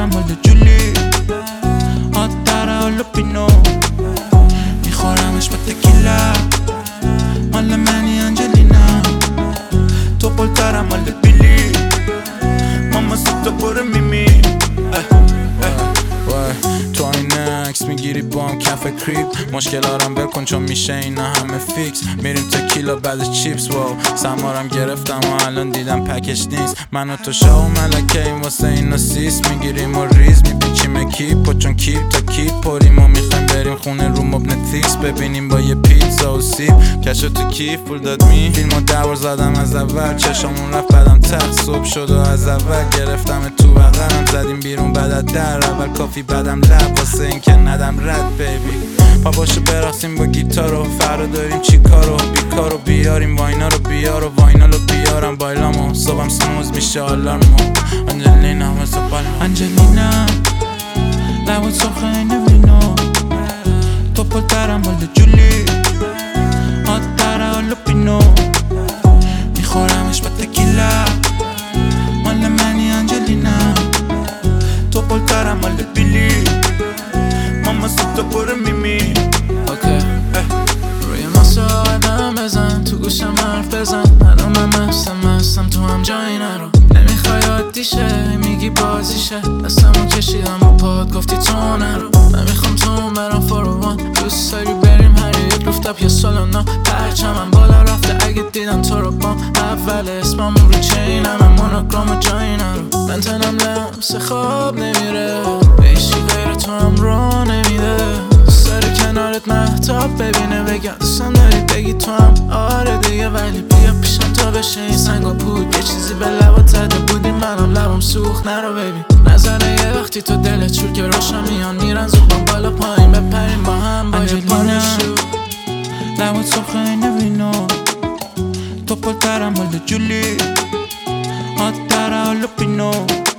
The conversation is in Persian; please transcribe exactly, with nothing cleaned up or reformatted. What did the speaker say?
دارم مال جولی، آد داره حالا پینو میخورمش با تکیلا، مال منی انجلینا. تو بلترم مال بیلی، ماما سیتا پر میمی. تو این عکس میگیری با هم کف کریپ، مشکلارم بکن چون میشه اینا همه فیکس. میریم تکیلا بعد چیپس، واو سمارم گرفتم و الان دیدم پکش نیست. من و تو شاو ملکه این واسه اینا سیس، میگیریم و ریز میپیچیم کیپ و چون کیپ تا کیپ پریم و میخوایم بریم خونه رو مبل نتفلیکس ببینیم با یه پیتزا و سیب. کشو تو کیف پول داد می فیلمو دور زدم از اول، چشامون رفت بعدم تخت صبح شد و از اول گرفتم تو بغلم زدیم بیرون بعد از در اول کافی بعدم لب واسه این که ندم رد بیبی. پا باشو برقصیم با گیتار و فردا داریم چی کارو بیکارو بیاریم واینا رو بیار و واینا رو بیارم بایلامو صبحم سنوز میشه آلارمو. انجلینا مثل بالا انجلینا لبات سرخه این وینو، تو پلترم مال جولی، آد داره حالا پینو میخورمش با تکیلا، مال منی انجلینا. تو پلترم مال بیلی، ماما سیتا پر میمی. اوکی روی ماسه آدم بزن، تو گوشم حرف بزن، الان من مستم مستم تو هم جایی نرو. نمیخوای عادی شه میگی بازیشه، دستمو کشیدم با پاد گفتی تو نرو. نمیخوام تو برم فاروان، دوست داری بریم هر یک روفتاپ یا سالونا. پرچمم بالا رفته اگه دیدم تو رو بام، اول اسمم رو چینم مونوگرام و جایی نرو. من تنم لمس خواب نمیره، بیشی غیر تو هم رو نمیده. سر کنارت مهتاب ببینه بگم دوستم داری بگی تو هم آره دیگه، ولی بیا پیشم تا بشه این سنگا پود. یه چیزی به لبات زده بودی منم لبم سوخت نرو ببین. نظره یه وقتی تو دلت چور که روشم میان میرن زوبان بالا پایین بپریم با هم با یه پارشو. لبات سرخه این وینو، تو پلترم مال جولی، آد داره حالا پینو